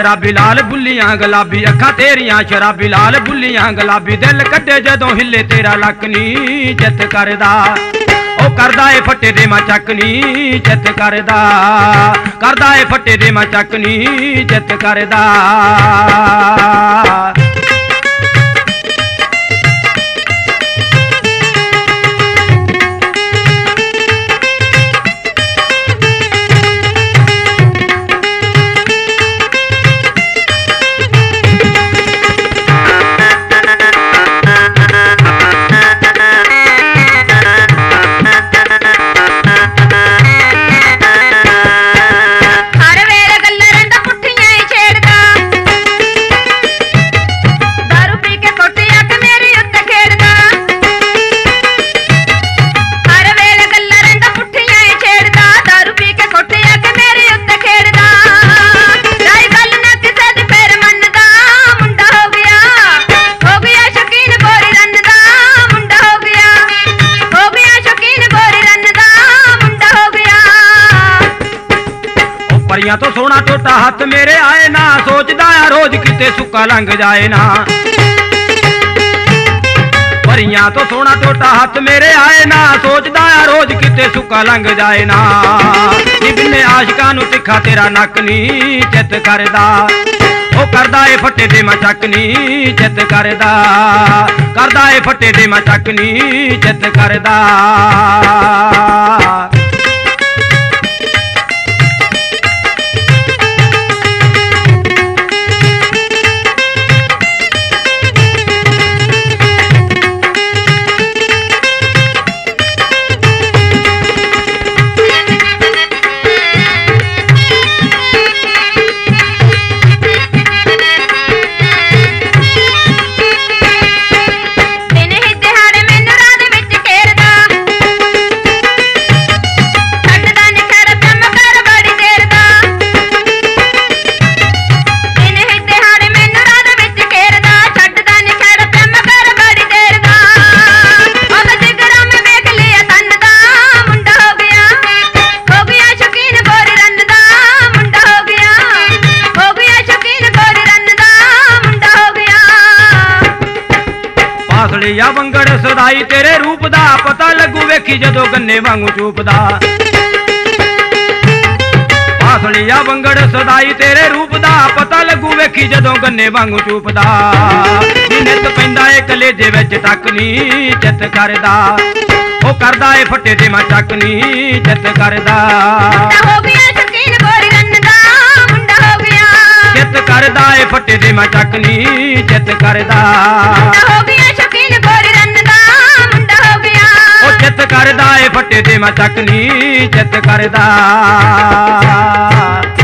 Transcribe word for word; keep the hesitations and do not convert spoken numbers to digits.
शराबी लाल बुल्लियां गुलाबी अखां तेरियां शराबी लाल बुल्लियां गुलाबी दिल कड्डे जदों हिले तेरा लक नी चित करदा ओ करदा ए फट्टे दे मां चक नी चित करदा करदा ए फट्टे दे मां चक नी चित करदा परियां तो सोना टोटा हथ मेरे आए ना सोचदा आ रोज किते सुक्का लंघ जाए ना परियां तो सोना टोटा हथ मेरे आए ना सोचदा आ रोज किते सुक्का लंघ जाए ना बिन्ने आशिकां नूं तिखा तेरा नक नी चित करदा ओ करदा ए फट्टे दे मां चक नी चित करदा करदा ए फट्टे दे मां चक नी चित करदा या वंगड़ सदाई तेरे रूप दा पता लगू वेखी जदों गन्ने वांगू चूपदा पासलिया वंगड़ सदाई तेरे रूप दा पता लगू वेखी जदों गन्ने वांगू चूपदा नित पैंदा ए कलेजे विच टक नी चित करदा ओ करदा ए फट्टे दे मां चक नी चित करदा हो गया शकीन गोरी रन दा मुंडा हो गया चित करदा ए फट्टे दे मां चक नी चित करदा हो गया शकीन गोरी रन दा मुंडा हो गया ओ चित करदा ए फट्टे दे मां चक नी चित करदा।